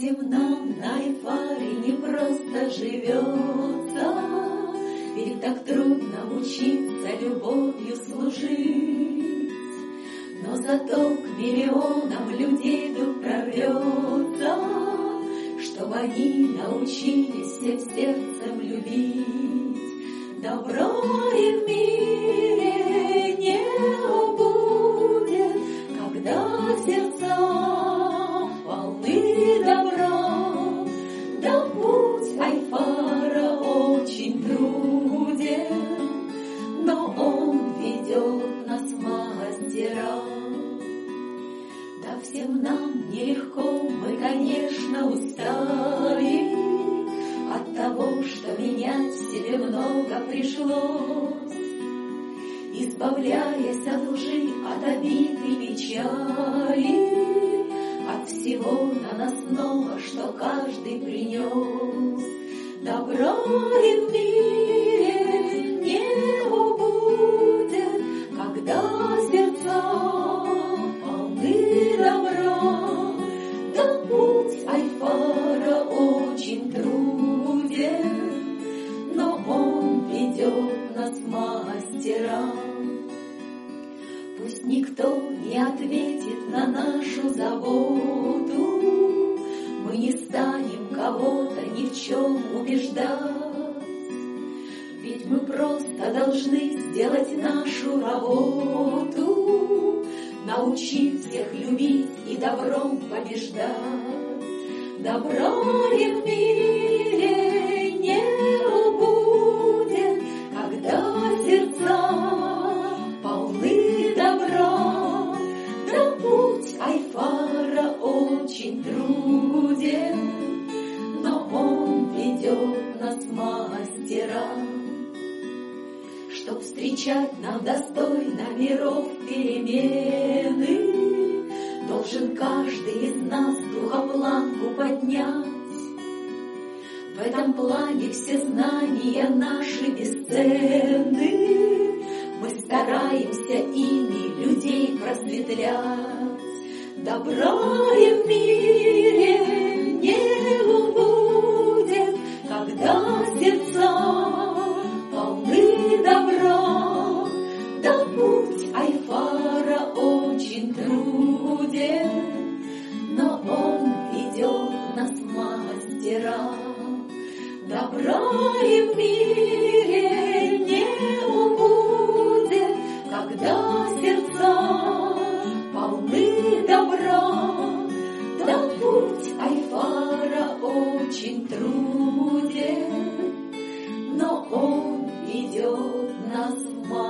всем нам на Айфаре не просто живется, ведь так трудно учиться любовью служить. Но зато к миллионам людей дух прорвется, чтоб они научились всем сердцем любить. Добро и в мире не убудет, когда сердца полны добра. Да путь Айфара очень труден, но он ведет нас в мастера. Да всем нам нелегко, мы, конечно, устали от того, что менять в себе много пришлось, избавляясь от лжи, от обид и печали, от всего наносного, что каждый принес. Добро и в мире не убудет, когда сердца полны добра. Да путь Айфара очень труден, но он ведет нас в мастера. Пусть никто не ответит на нашу заботу, мы не станем кого-то ни в чем убеждать, ведь мы просто должны сделать нашу работу, научить всех любить и добром побеждать. Добро и в мире не убудет, когда сердца полны добра. Да путь Айфара очень труден, но он ведет нас в мастера. Чтоб встречать нам достойно миров перемены, должен каждый из нас духопланку поднять. В этом плане все знания наши бесценны, мы стараемся ими людей просветлять. Добро и в мире не убудет, когда сердца полны добра. Да путь Айфара очень труден, но он ведет нас в мастера. Добро и в мире не убудет, когда сердца полны добра. Да путь Айфара очень труден, но он ведет нас в мастера.